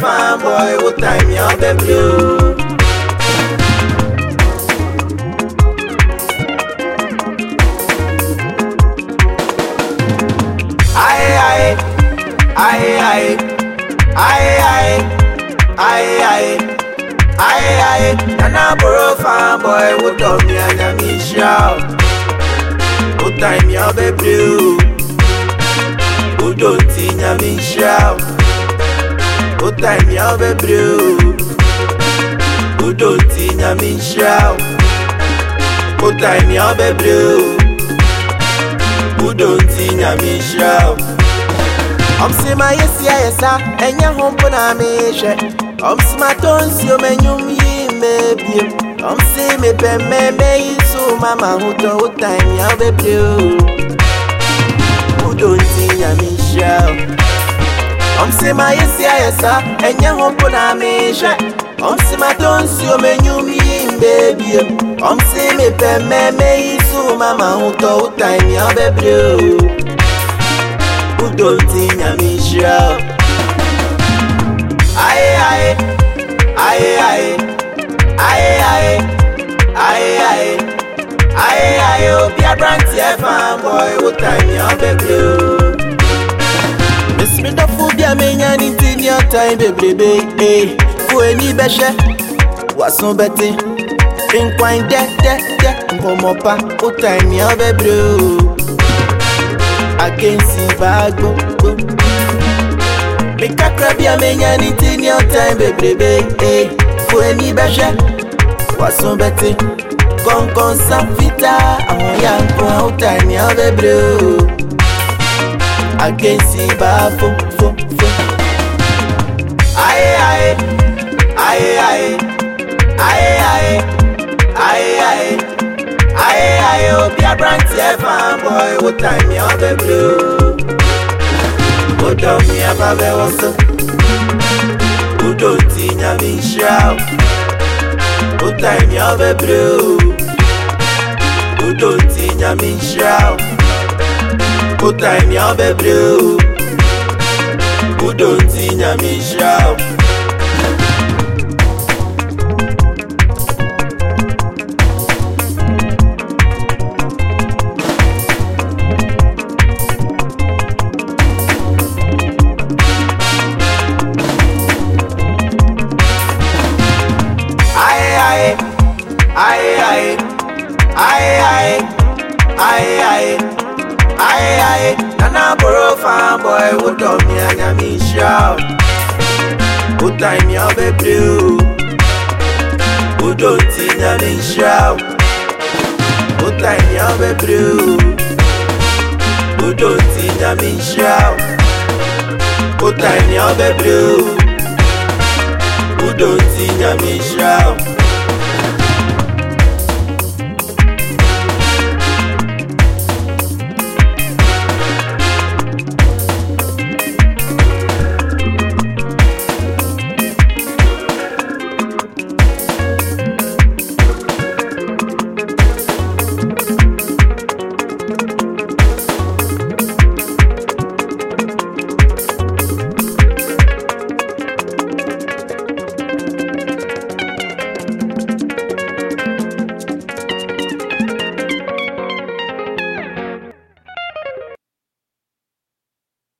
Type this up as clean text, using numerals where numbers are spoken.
fanboy, what time you be blue? Aye, aye, Nana borrow fanboy, what on me and I me shout. What time you be blue? Who don't see me shout? What time you be blue? Who don't see me shout? What time you be blue? Who don't see me shout? See my yes, and your home put a mission. See my tones, you menum ye maybe. See me pen, may so mamma who told time you be blue. Who don't see me shout? See my yes, and your home put a mission. See my tones, you menum ye baby. See me pen, may so mamma who told time you be blue. Who don't think me shout? Aye, oh, be a brand fanboy, what time you be blue? Miss me the food, ya me in your time, baby, who any better? What's so better? In quite dead, come up, what time you be blue? I can see bag go. Make a crab ya me in your time, baby. For any better, what's so better? Con some fita, I'm young for how time ya be blue. I can see bag fo. Aye, oh, be a brand fanboy, what time you be blue? Who don't me a baby also? Who don't see me shout? What time you be blue? Who don't see me shout? What time you be blue? Who don't see me shout? Aye, Nana borrow fanboy, what on me and I me shout. What time you be blue? Who don't see me shout? What time you be blue? Who don't see me shout? What time you be blue? Who don't see me shout?